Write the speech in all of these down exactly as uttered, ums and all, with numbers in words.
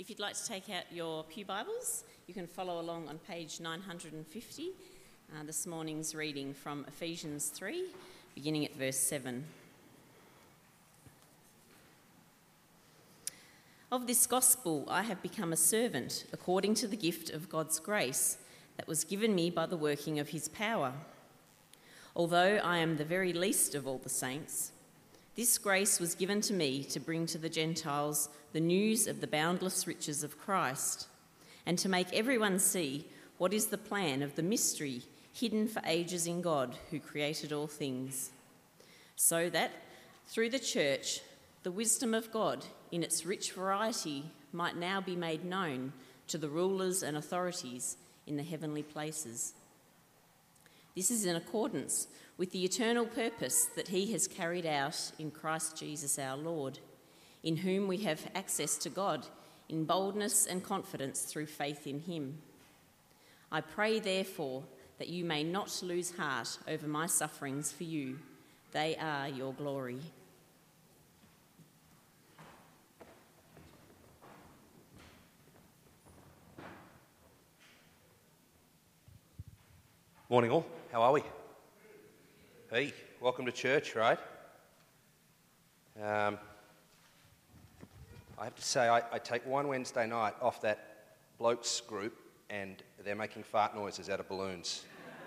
If you'd like to take out your Pew Bibles, you can follow along on page nine hundred fifty, uh, this morning's reading from Ephesians three, beginning at verse seven. Of this gospel I have become a servant according to the gift of God's grace that was given me by the working of his power. Although I am the very least of all the saints, this grace was given to me to bring to the Gentiles the news of the boundless riches of Christ, and to make everyone see what is the plan of the mystery hidden for ages in God who created all things, so that through the church the wisdom of God in its rich variety might now be made known to the rulers and authorities in the heavenly places. This is in accordance with the eternal purpose that he has carried out in Christ Jesus our Lord, in whom we have access to God in boldness and confidence through faith in him. I pray, therefore, that you may not lose heart over my sufferings for you. They are your glory. Morning all, how are we? Hey, welcome to church, right? Um, I have to say, I, I take one Wednesday night off that blokes group and they're making fart noises out of balloons.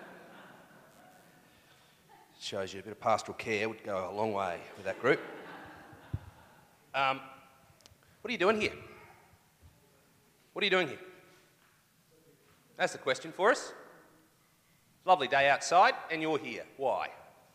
Shows you a bit of pastoral care would go a long way with that group. Um, what are you doing here? What are you doing here? That's the question for us. Lovely day outside and you're here. Why?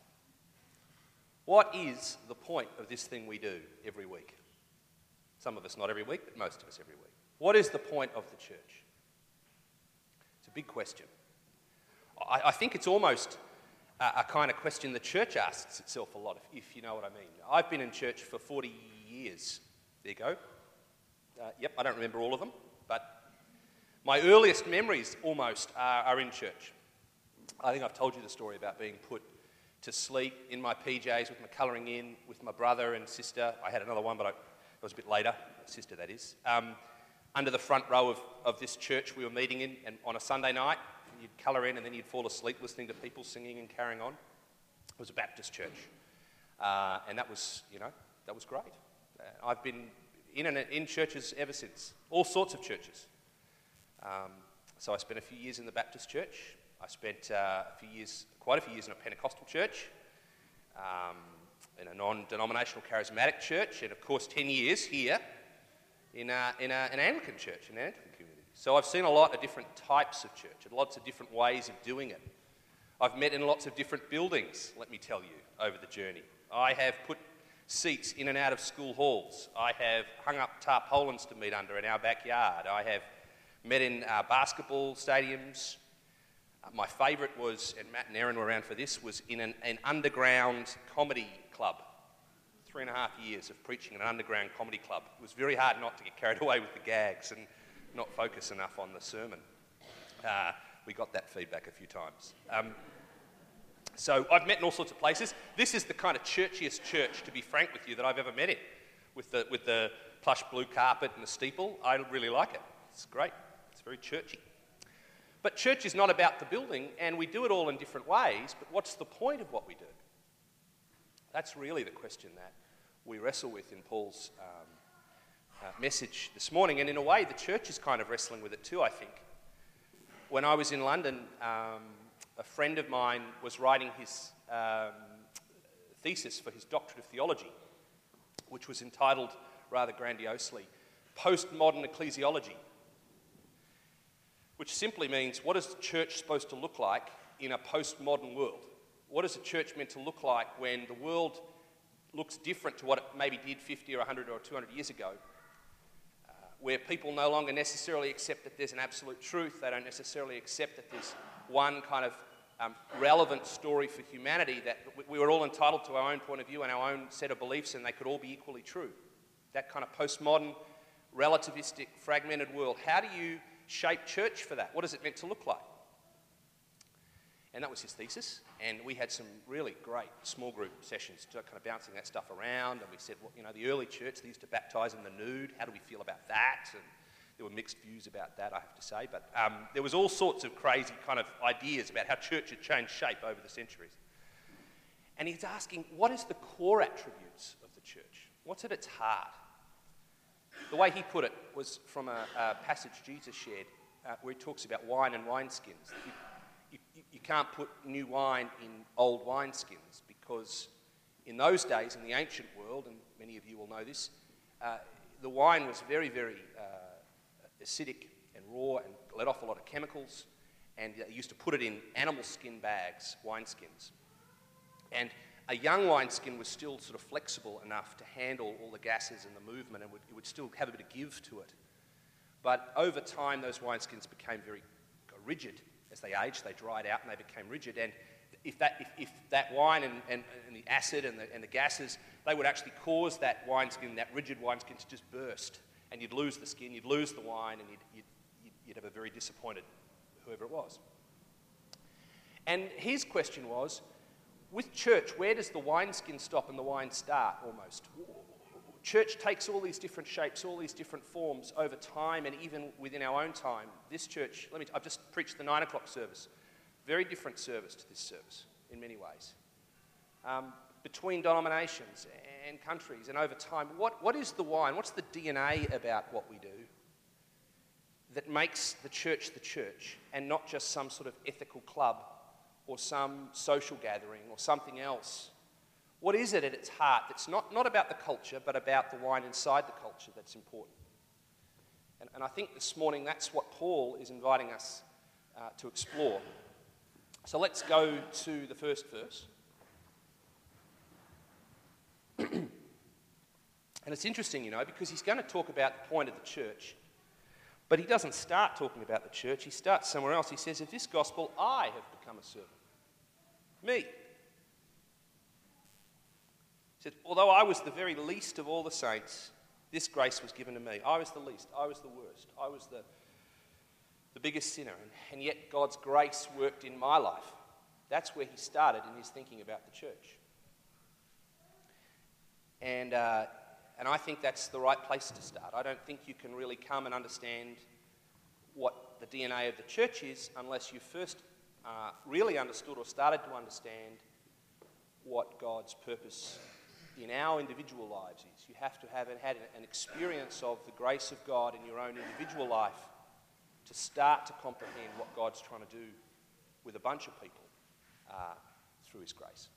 What is the point of this thing we do every week? Some of us not every week, but most of us every week. What is the point of the church? It's a big question. I, I think it's almost a, a kind of question the church asks itself a lot, if, if you know what I mean. I've been in church for forty years. There you go. Uh, yep, I don't remember all of them, but my earliest memories almost are, are in church. I think I've told you the story about being put to sleep in my P Js with my colouring in with my brother and sister. I had another one, but I, it was a bit later. Sister, that is. Um, under the front row of, of this church we were meeting in, and on a Sunday night, you'd colour in and then you'd fall asleep listening to people singing and carrying on. It was a Baptist church, uh, and that was, you know, that was great. Uh, I've been in and in churches ever since, all sorts of churches. Um, so I spent a few years in the Baptist church. I spent uh, a few years, quite a few years in a Pentecostal church, um, in a non-denominational charismatic church, and of course ten years here in, a, in a, an Anglican church, in an Anglican community. So I've seen a lot of different types of church, and lots of different ways of doing it. I've met in lots of different buildings, let me tell you, over the journey. I have put seats in and out of school halls. I have hung up tarpaulins to meet under in our backyard. I have met in uh, basketball stadiums. Uh, my favourite was, and Matt and Erin were around for this, was in an, an underground comedy club. Three and a half years of preaching in an underground comedy club. It was very hard not to get carried away with the gags and not focus enough on the sermon. Uh, we got that feedback a few times. Um, so I've met in all sorts of places. This is the kind of churchiest church, to be frank with you, that I've ever met in. With the, with the plush blue carpet and the steeple, I really like it. It's great. It's very churchy. But church is not about the building, and we do it all in different ways, but what's the point of what we do? That's really the question that we wrestle with in Paul's um, uh, message this morning, and in a way the church is kind of wrestling with it too, I think. When I was in London, um, a friend of mine was writing his um, thesis for his doctorate of theology, which was entitled, rather grandiosely, Postmodern Ecclesiology, which simply means, what is the church supposed to look like in a postmodern world? What is a church meant to look like when the world looks different to what it maybe did fifty or one hundred or two hundred years ago, uh, where people no longer necessarily accept that there's an absolute truth, they don't necessarily accept that there's one kind of um, relevant story for humanity, that we were all entitled to our own point of view and our own set of beliefs and they could all be equally true. That kind of postmodern, relativistic, fragmented world. How do you shape church for that? What is it meant to look like? And that was his thesis, and we had some really great small group sessions kind of bouncing that stuff around, and we said, well, you know, the early church, they used to baptise in the nude. How do we feel about that? And There were mixed views about that, I have to say, but um, there was all sorts of crazy kind of ideas about how church had changed shape over the centuries. And he's asking, what is the core attributes of the church? What's at its heart? The way he put it was from a, a passage Jesus shared uh, where he talks about wine and wineskins. You, you, you can't put new wine in old wineskins because in those days, in the ancient world, and many of you will know this, uh, the wine was very, very uh, acidic and raw and let off a lot of chemicals, and they used to put it in animal skin bags, wineskins. And a young wineskin was still sort of flexible enough to handle all the gases and the movement, and would, it would still have a bit of give to it. But over time, those wineskins became very rigid. As they aged, they dried out and they became rigid. And if that, if, if that wine and, and, and the acid and the, and the gases, they would actually cause that wineskin, that rigid wineskin, to just burst. And you'd lose the skin, you'd lose the wine, and you'd, you'd, you'd have a very disappointed whoever it was. And his question was, with church, where does the wineskin stop and the wine start, almost? Church takes all these different shapes, all these different forms over time, and even within our own time. This church, let me, I've just preached the nine o'clock service. Very different service to this service, in many ways. Um, between denominations and countries and over time, what, what is the wine? What's the D N A about what we do that makes the church the church and not just some sort of ethical club or some social gathering or something else? What is it at its heart that's not, not about the culture, but about the wine inside the culture that's important? And, and I think this morning that's what Paul is inviting us uh, to explore. So let's go to the first verse. And it's interesting, you know, because he's going to talk about the point of the church, but he doesn't start talking about the church. He starts somewhere else. He says, of this gospel, I have become a servant. Me. He said, although I was the very least of all the saints, this grace was given to me. I was the least. I was the worst. I was the, the biggest sinner. And, and yet God's grace worked in my life. That's where he started in his thinking about the church. And, uh, and I think that's the right place to start. I don't think you can really come and understand what the D N A of the church is unless you first uh, really understood or started to understand what God's purpose in our individual lives is. You have to have had an experience of the grace of God in your own individual life to start to comprehend what God's trying to do with a bunch of people uh, through his grace.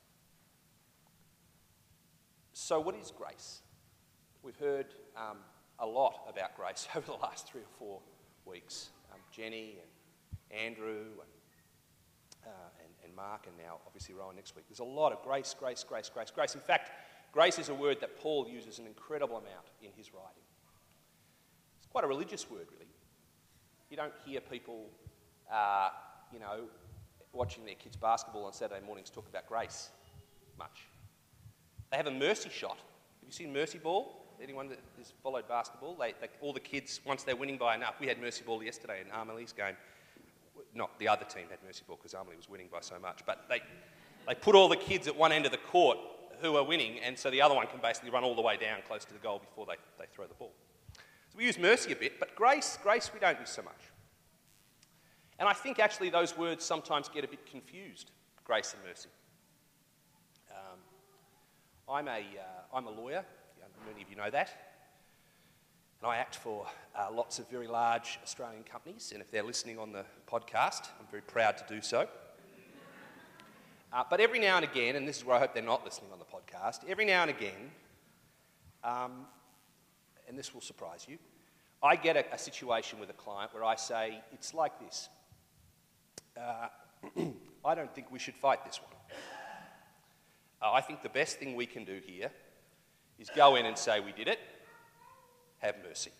So what is grace? We've heard um, a lot about grace over the last three or four weeks. Um, Jenny and Andrew and, uh, and, and Mark, and now obviously Rowan next week. There's a lot of grace, grace, grace, grace, grace. In fact, grace is a word that Paul uses an incredible amount in his writing. It's quite a religious word, really. You don't hear people, uh, you know, watching their kids' basketball on Saturday mornings talk about grace much. They have a mercy shot. Have you seen mercy ball? Anyone that has followed basketball? They, they, all the kids, once they're winning by enough, we had mercy ball yesterday in Armley's game. Not the other team had mercy ball because Armley was winning by so much, but they, they put all the kids at one end of the court who are winning, and so the other one can basically run all the way down close to the goal before they, they throw the ball. So we use mercy a bit, but grace, grace we don't use so much. And I think actually those words sometimes get a bit confused, grace and mercy. Um, I'm, a, uh, I'm a lawyer, many of you know that, and I act for uh, lots of very large Australian companies, and if they're listening on the podcast, I'm very proud to do so. Uh, but every now and again, and this is where I hope they're not listening on the podcast, every now and again, um, and this will surprise you, I get a, a situation with a client where I say, it's like this. Uh, I don't think we should fight this one. Uh, I think the best thing we can do here is go in and say, we did it, have mercy.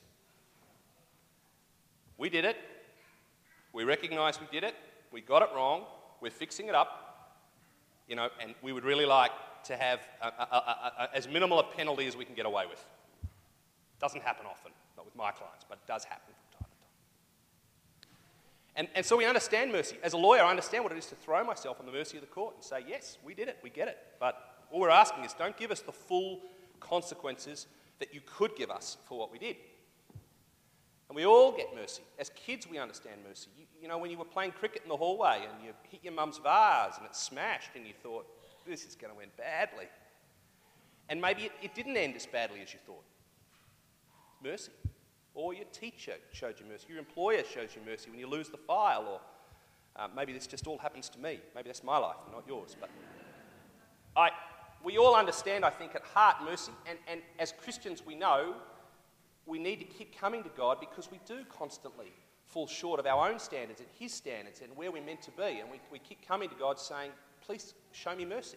We did it, we recognise we did it, we got it wrong, we're fixing it up, you know, and we would really like to have a, a, a, a, as minimal a penalty as we can get away with. Doesn't happen often, not with my clients, but it does happen from time to time. And, and so we understand mercy. As a lawyer, I understand what it is to throw myself on the mercy of the court and say, yes, we did it, we get it. But all we're asking is don't give us the full consequences that you could give us for what we did. And we all get mercy. As kids, we understand mercy. You, you know, when you were playing cricket in the hallway and you hit your mum's vase and it smashed and you thought, this is going to end badly. And maybe it, it didn't end as badly as you thought. Mercy. Or your teacher showed you mercy. Your employer shows you mercy when you lose the file. Or uh, maybe this just all happens to me. Maybe that's my life, not yours. But I, we all understand, I think, at heart mercy. And, and as Christians, we know we need to keep coming to God because we do constantly fall short of our own standards and his standards and where we're meant to be. And we, we keep coming to God saying, please show me mercy.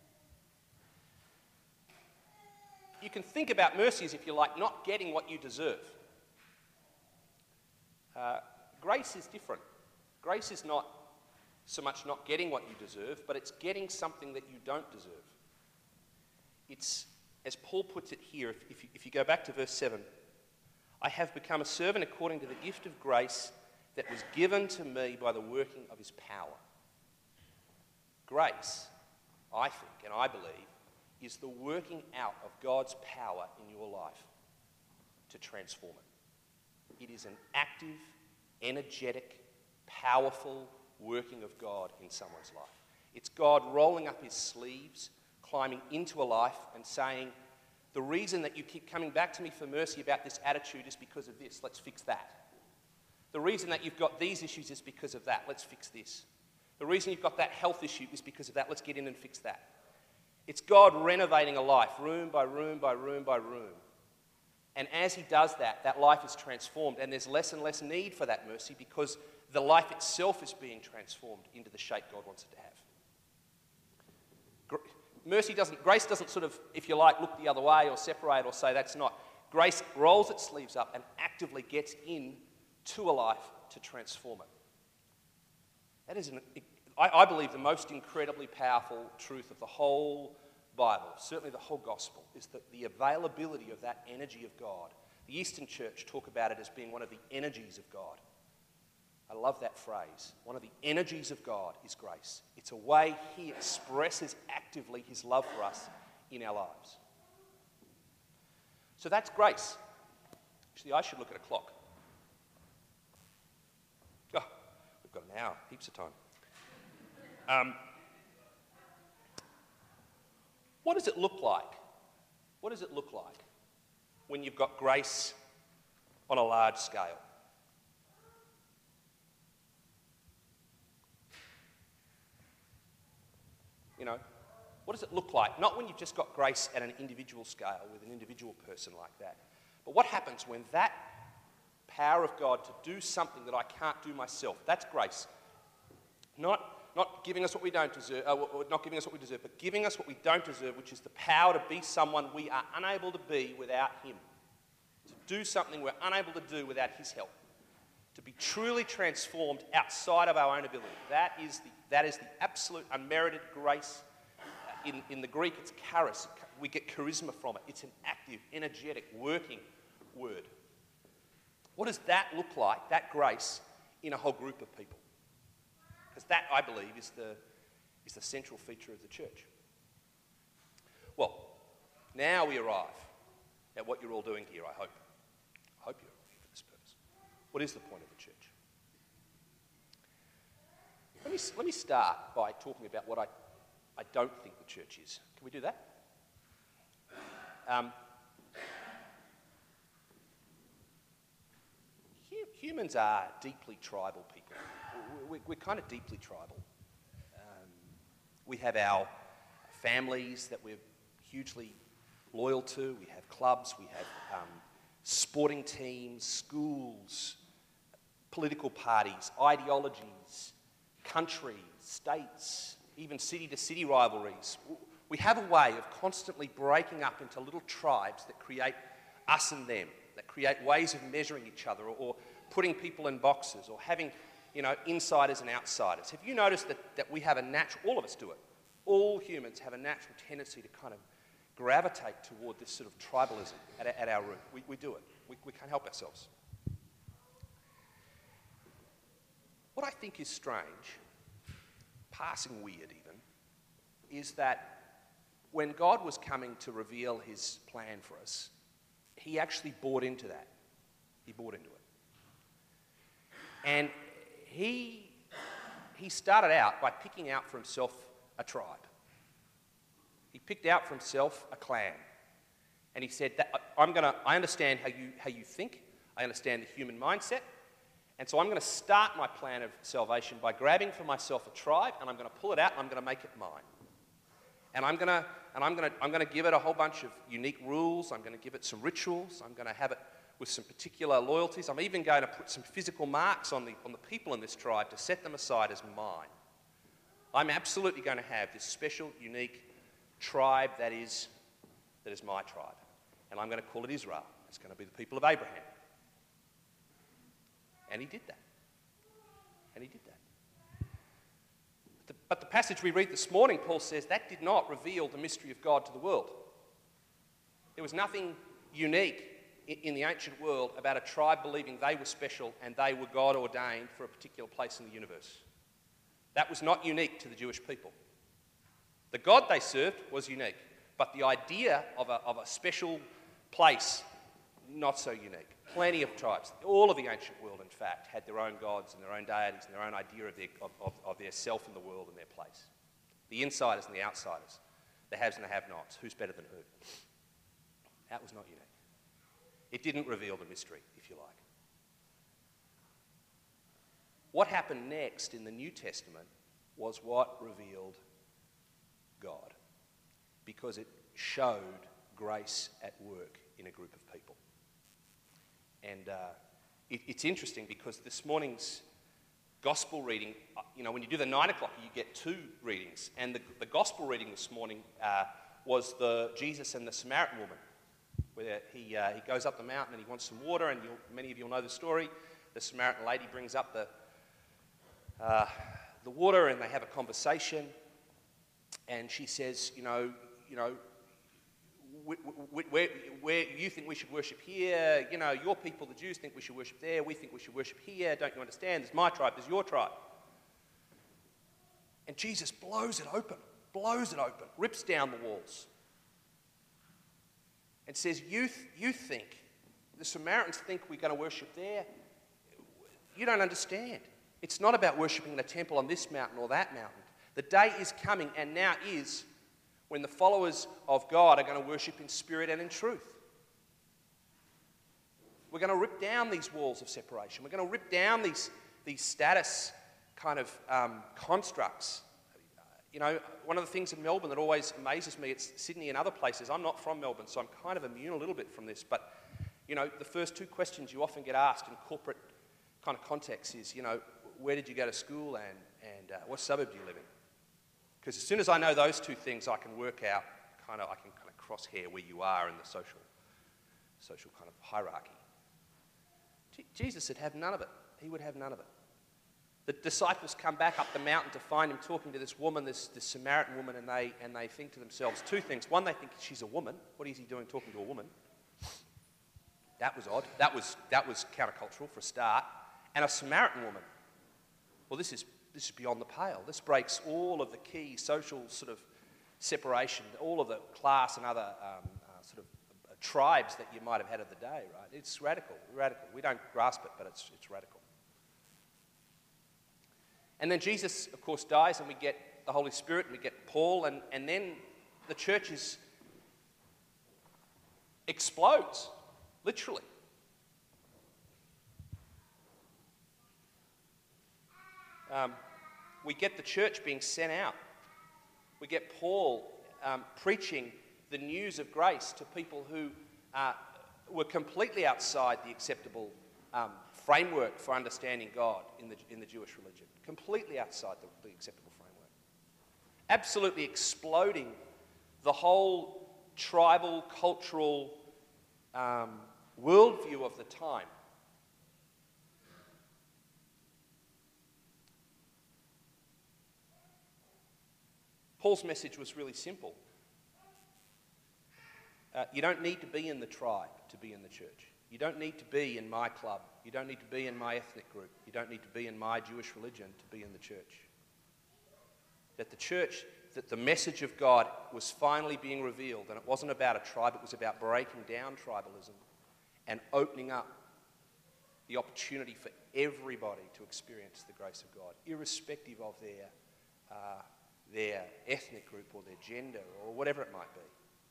You can think about mercy as, if you like, not getting what you deserve. Uh, grace is different. Grace is not so much not getting what you deserve, but it's getting something that you don't deserve. It's, as Paul puts it here, if, if, you, if you go back to verse seven, I have become a servant according to the gift of grace that was given to me by the working of his power. Grace, I think, and I believe, is the working out of God's power in your life to transform it. It is an active, energetic, powerful working of God in someone's life. It's God rolling up his sleeves, climbing into a life and saying, the reason that you keep coming back to me for mercy about this attitude is because of this. Let's fix that. The reason that you've got these issues is because of that. Let's fix this. The reason you've got that health issue is because of that. Let's get in and fix that. It's God renovating a life, room by room by room by room. And as he does that, that life is transformed, and there's less and less need for that mercy because the life itself is being transformed into the shape God wants it to have. Mercy doesn't, grace doesn't sort of, if you like, look the other way or separate or say that's not. Grace rolls its sleeves up and actively gets in to a life to transform it. That is, an, I, I believe, the most incredibly powerful truth of the whole Bible, certainly the whole gospel, is that the availability of that energy of God. The Eastern Church talk about it as being one of the energies of God. I love that phrase. One of the energies of God is grace. It's a way he expresses actively his love for us in our lives. So that's grace. Actually, I should look at a clock. Oh, we've got an hour, heaps of time. Um, what does it look like? What does it look like when you've got grace on a large scale? You know, what does it look like? Not when you've just got grace at an individual scale with an individual person like that. But what happens when that power of God to do something that I can't do myself, that's grace. Not, not giving us what we don't deserve, uh, not giving us what we deserve, but giving us what we don't deserve, which is the power to be someone we are unable to be without him. To do something we're unable to do without his help. To be truly transformed outside of our own ability. That is the, that is the absolute unmerited grace. In, in the Greek, it's charis. We get charisma from it. It's an active, energetic, working word. What does that look like, that grace, in a whole group of people? Because that, I believe, is the, is the central feature of the church. Well, now we arrive at what you're all doing here, I hope. I hope you're all here for this purpose. What is the point of the church? Let me, let me start by talking about what I, I don't think the church is. Can we do that? Um, humans are deeply tribal people. We're, we're kind of deeply tribal. Um, we have our families that we're hugely loyal to. We have clubs. We have um, sporting teams, schools, political parties, ideologies, countries, states, even city-to-city rivalries. We have a way of constantly breaking up into little tribes that create us and them, that create ways of measuring each other, or, or putting people in boxes, or having, you know, insiders and outsiders. Have you noticed that, that we have a natural, all of us do it, all humans have a natural tendency to kind of gravitate toward this sort of tribalism at, at our root. We, we do it. We, we can't help ourselves. What I think is strange, passing weird even, is that when God was coming to reveal his plan for us, he actually bought into that. He bought into it. And he, he started out by picking out for himself a tribe. He picked out for himself a clan. And he said, that, I'm gonna, I understand how you, how you think. I understand the human mindset. And so I'm going to start my plan of salvation by grabbing for myself a tribe, and I'm going to pull it out, and I'm going to make it mine. And I'm going to, and I'm going to, I'm going to give it a whole bunch of unique rules. I'm going to give it some rituals. I'm going to have it with some particular loyalties. I'm even going to put some physical marks on the, on the people in this tribe to set them aside as mine. I'm absolutely going to have this special, unique tribe that is, that is my tribe. And I'm going to call it Israel. It's going to be the people of Abraham. And he did that. And he did that. But the, but the passage we read this morning, Paul says, that did not reveal the mystery of God to the world. There was nothing unique in, in the ancient world about a tribe believing they were special and they were God ordained for a particular place in the universe. That was not unique to the Jewish people. The God they served was unique, but the idea of a, of a special place, not so unique. Plenty of tribes, all of the ancient world, in fact, had their own gods and their own deities and their own idea of their, of, of, of their self in the world and their place. The insiders and the outsiders, the haves and the have-nots, who's better than who. That was not unique. It didn't reveal the mystery, if you like. What happened next in the New Testament was what revealed God, because it showed grace at work in a group of people. And uh, it, it's interesting because this morning's gospel reading, you know, when you do the nine o'clock, you get two readings. And the, the gospel reading this morning uh, was the Jesus and the Samaritan woman, where he, uh, he goes up the mountain and he wants some water, and you'll, many of you will know the story. The Samaritan lady brings up the, uh, the water, and they have a conversation, and she says, you know, you know, where, where you think we should worship here, you know, your people, the Jews, think we should worship there, we think we should worship here, don't you understand? There's my tribe, there's your tribe. And Jesus blows it open, blows it open, rips down the walls, and says, you, th- you think, the Samaritans think we're going to worship there. You don't understand. It's not about worshipping in a temple on this mountain or that mountain. The day is coming, and now is, when the followers of God are going to worship in spirit and in truth. We're going to rip down these walls of separation. We're going to rip down these, these status kind of um, constructs. You know, one of the things in Melbourne that always amazes me, it's Sydney and other places. I'm not from Melbourne, so I'm kind of immune a little bit from this. But, you know, the first two questions you often get asked in corporate kind of contexts is, you know, where did you go to school and, and uh, what suburb do you live in? Because as soon as I know those two things, I can work out, kind of, I can kind of crosshair where you are in the social, social kind of hierarchy. G- Jesus would have none of it. He would have none of it. The disciples come back up the mountain to find him talking to this woman, this, this Samaritan woman, and they and they think to themselves two things. One, they think she's a woman. What is he doing talking to a woman? That was odd. That was that was countercultural for a start. And a Samaritan woman. Well, this is. This is beyond the pale. This breaks all of the key social sort of separation, all of the class and other um, uh, sort of uh, tribes that you might have had of the day, right? It's radical, radical. We don't grasp it, but it's, it's radical. And then Jesus, of course, dies, and we get the Holy Spirit, and we get Paul, and, and then the church is, explodes, literally. Um, we get the church being sent out. We get Paul um, preaching the news of grace to people who uh, were completely outside the acceptable um, framework for understanding God in the, in the Jewish religion. Completely outside the, the acceptable framework. Absolutely exploding the whole tribal, cultural um, worldview of the time. Paul's message was really simple. Uh, you don't need to be in the tribe to be in the church. You don't need to be in my club. You don't need to be in my ethnic group. You don't need to be in my Jewish religion to be in the church. That the church, that the message of God was finally being revealed, and it wasn't about a tribe, it was about breaking down tribalism and opening up the opportunity for everybody to experience the grace of God, irrespective of their, uh, their ethnic group or their gender or whatever it might be.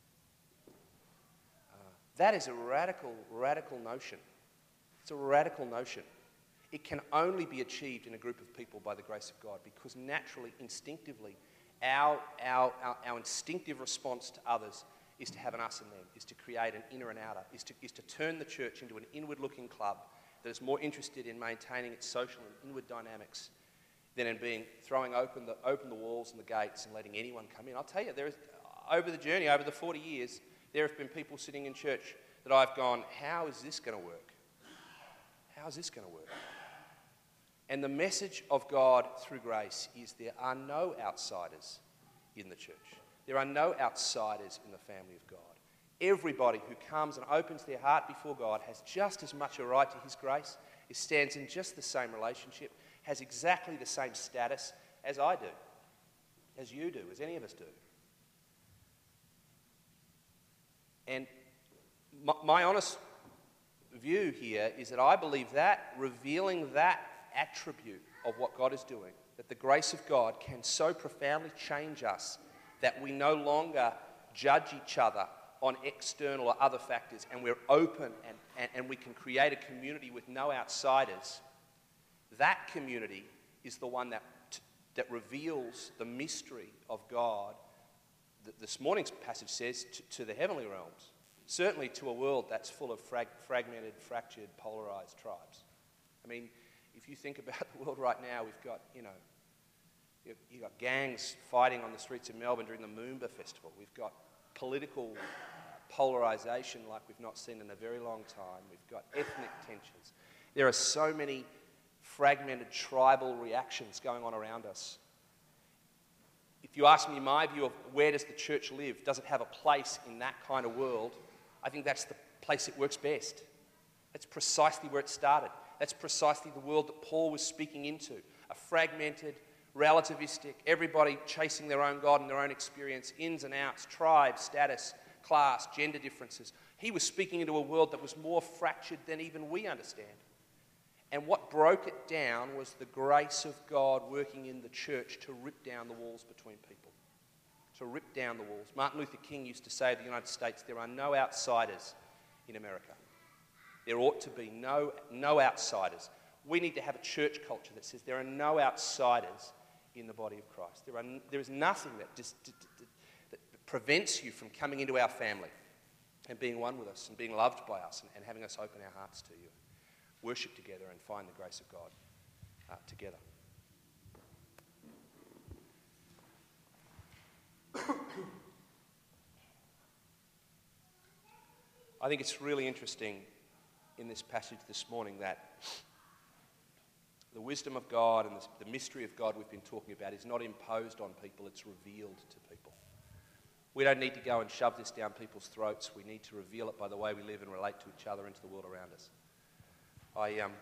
Uh, that is a radical, radical notion. It's a radical notion. It can only be achieved in a group of people by the grace of God, because naturally, instinctively, our, our, our, our instinctive response to others is to have an us and them, is to create an inner and outer, is to, is to turn the church into an inward-looking club that is more interested in maintaining its social and inward dynamics than in being throwing open the, open the walls and the gates and letting anyone come in. I'll tell you, there is, over the journey, over the forty years, there have been people sitting in church that I've gone, how is this going to work? How is this going to work? And the message of God through grace is there are no outsiders in the church. There are no outsiders in the family of God. Everybody who comes and opens their heart before God has just as much a right to his grace, it stands in just the same relationship, has exactly the same status as I do, as you do, as any of us do. And my, my honest view here is that I believe that revealing that attribute of what God is doing, that the grace of God can so profoundly change us that we no longer judge each other on external or other factors, and we're open and, and, and we can create a community with no outsiders. That community is the one that, that reveals the mystery of God that this morning's passage says to, to the heavenly realms, certainly to a world that's full of frag, fragmented, fractured, polarized tribes. I mean, if you think about the world right now, we've got, you know, you've, you've got gangs fighting on the streets of Melbourne during the Moomba Festival. We've got political polarization like we've not seen in a very long time. We've got ethnic tensions. There are so many fragmented tribal reactions going on around us. If you ask me my view of where does the church live, does it have a place in that kind of world, I think that's the place it works best. That's precisely where it started. That's precisely the world that Paul was speaking into. A fragmented, relativistic, everybody chasing their own God and their own experience, ins and outs, tribes, status, class, gender differences. He was speaking into a world that was more fractured than even we understand. And what broke it down was the grace of God working in the church to rip down the walls between people. To rip down the walls. Martin Luther King used to say of the United States, there are no outsiders in America. There ought to be no, no outsiders. We need to have a church culture that says there are no outsiders in the body of Christ. There, are, there is nothing that, just, that prevents you from coming into our family and being one with us and being loved by us and, and having us open our hearts to you. Worship together and find the grace of God uh, together. I think it's really interesting in this passage this morning that the wisdom of God and the, the mystery of God we've been talking about is not imposed on people, it's revealed to people. We don't need to go and shove this down people's throats. We need to reveal it by the way we live and relate to each other and to the world around us. I, um,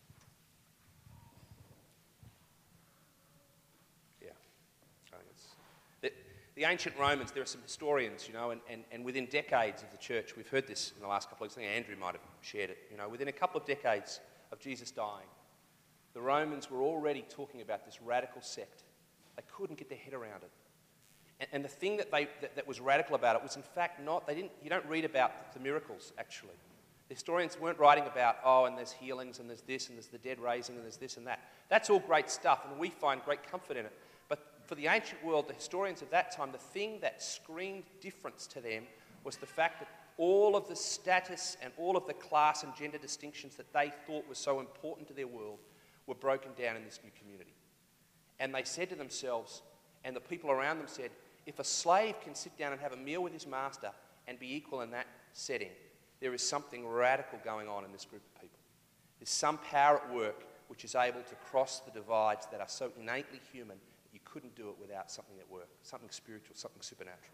yeah, I think it's, the, the ancient Romans, there are some historians, you know, and, and, and within decades of the church, we've heard this in the last couple of weeks, I think Andrew might have shared it, you know, within a couple of decades of Jesus dying, the Romans were already talking about this radical sect. They couldn't get their head around it. And, and the thing that, they, that, that was radical about it was in fact not, they didn't, you don't read about the miracles actually. The historians weren't writing about, oh, and there's healings, and there's this, and there's the dead raising, and there's this and that. That's all great stuff, and we find great comfort in it. But for the ancient world, the historians of that time, the thing that screamed difference to them was the fact that all of the status and all of the class and gender distinctions that they thought were so important to their world were broken down in this new community. And they said to themselves, and the people around them said, if a slave can sit down and have a meal with his master and be equal in that setting, there is something radical going on in this group of people. There's some power at work which is able to cross the divides that are so innately human that you couldn't do it without something at work, something spiritual, something supernatural.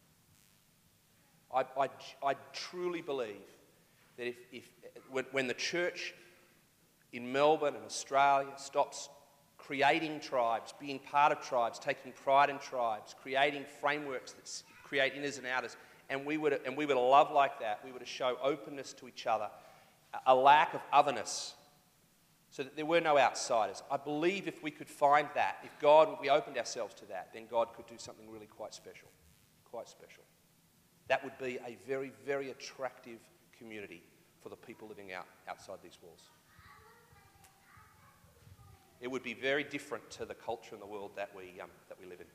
I, I, I truly believe that if, if when, when the church in Melbourne and Australia stops creating tribes, being part of tribes, taking pride in tribes, creating frameworks that create inners and outers, And we, would, and we were to love like that. We were to show openness to each other, a lack of otherness so that there were no outsiders. I believe if we could find that, if God, if we opened ourselves to that, then God could do something really quite special, quite special. That would be a very, very attractive community for the people living out outside these walls. It would be very different to the culture and the world that we um, that we live in.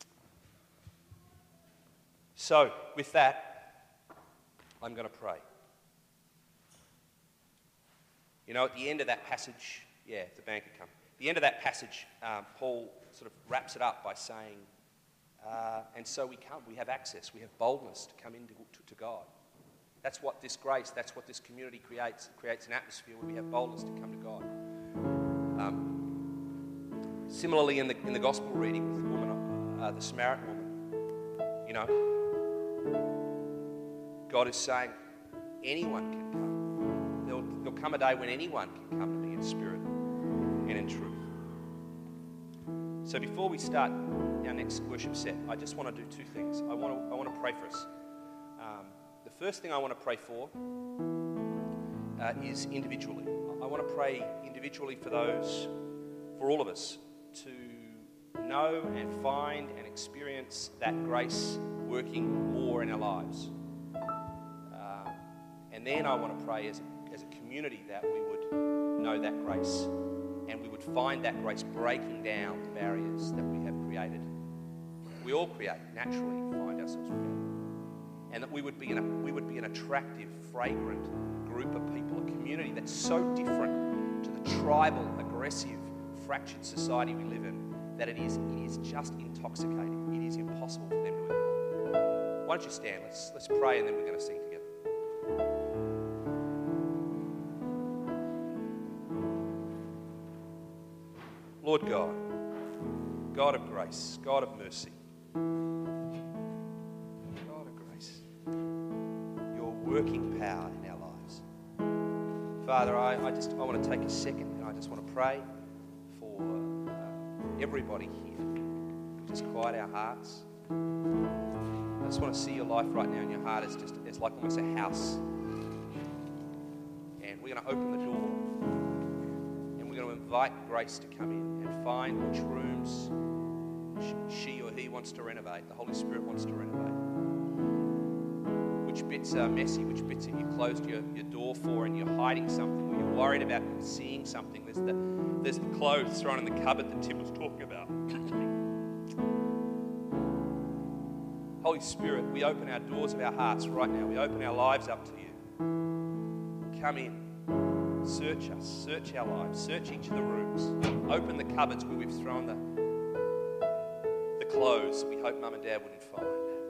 So, with that, I'm going to pray. You know, at the end of that passage, yeah, the band could come. At the end of that passage, um, Paul sort of wraps it up by saying, uh, and so we come, we have access, we have boldness to come into to, to God. That's what this grace, that's what this community creates. It creates an atmosphere where we have boldness to come to God. Um, similarly, in the in the gospel reading with the woman, uh, the Samaritan woman, you know, God is saying anyone can come. There'll, there'll come a day when anyone can come to me in spirit and in truth. So before we start our next worship set, I just want to do two things. I want to I want to pray for us. Um, the first thing I want to pray for uh, is individually. I want to pray individually for those, for all of us, to know and find and experience that grace working more in our lives. Uh, and then I want to pray as a, as a community that we would know that grace and we would find that grace breaking down the barriers that we have created. We all create, naturally find ourselves creating. And that we would be in a, we would be an attractive, fragrant group of people, a community that's so different to the tribal, aggressive, fractured society we live in, that it is it is just intoxicating. It is impossible for them to ignore. Why don't you stand? Let's let's pray and then we're going to sing together. Lord God, God of grace, God of mercy, God of grace, your working power in our lives. Father, I, I just I want to take a second and I just want to pray for uh, everybody here. Just quiet our hearts. I just want to see your life right now in your heart as just it's like almost a house. And we're going to open the door and we're going to invite Grace to come in and find which rooms she or he wants to renovate, the Holy Spirit wants to renovate. Which bits are messy, which bits have you closed your, your door for and you're hiding something or you're worried about seeing something. There's the, there's the clothes thrown in the cupboard that Tim was talking about. Holy Spirit, we open our doors of our hearts right now. We open our lives up to you. Come in. Search us. Search our lives. Search each of the rooms. Open the cupboards where we've thrown the, the clothes we hope Mum and Dad wouldn't find.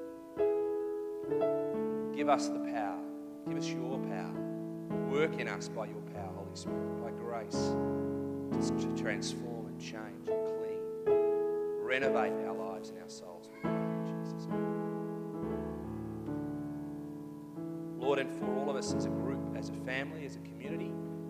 Give us the power. Give us your power. Work in us by your power, Holy Spirit, by grace, to transform and change and clean. Renovate our lives and our souls. We pray in Jesus' name. Lord, and for all of us as a group, as a family, as a community,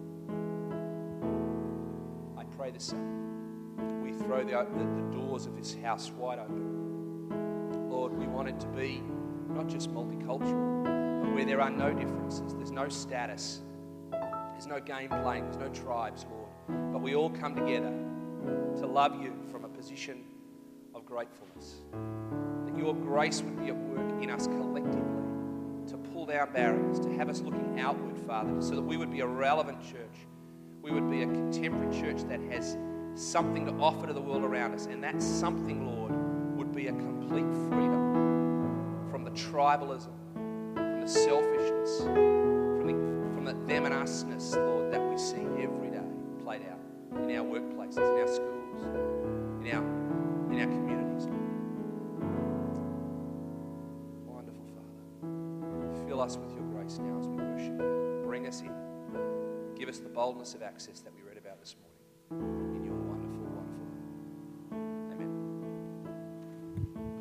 I pray the same. We throw the, the, the doors of this house wide open. Lord, we want it to be not just multicultural, but where there are no differences, there's no status, there's no game playing, there's no tribes, Lord, but we all come together to love you from a position of gratefulness. That your grace would be at work in us collectively to pull down barriers, to have us looking outward, Father, so that we would be a relevant church. We would be a contemporary church that has something to offer to the world around us, and that something, Lord, would be a complete freedom from the tribalism, from the selfishness, from the, from the them and usness, Lord, that we see every day played out in our workplaces, in our schools, in our, in our communities. Wonderful, Father. Fill us with your grace now as we worship you. Bring us in. Give us the boldness of access that we read about this morning.